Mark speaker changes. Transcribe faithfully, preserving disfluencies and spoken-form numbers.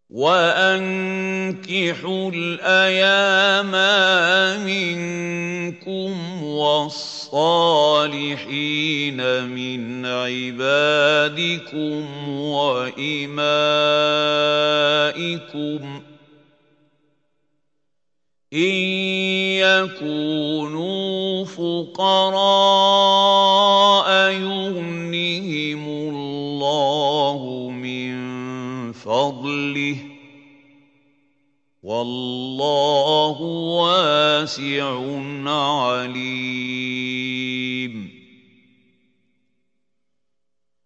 Speaker 1: وَأَنكِحُوا الْأَيَامَىٰ مِنكُمْ وَالصَّالِحِينَ مِنْ عِبَادِكُمْ وَإِمَائِكُمْ ۚ إِن يَكُونُوا فُقَرَاءَ يُغْنِهِمُ اللَّهُ مِن فَضْلِهِ ۗ وَاللَّهُ وَاسِعٌ عَلِيمٌ.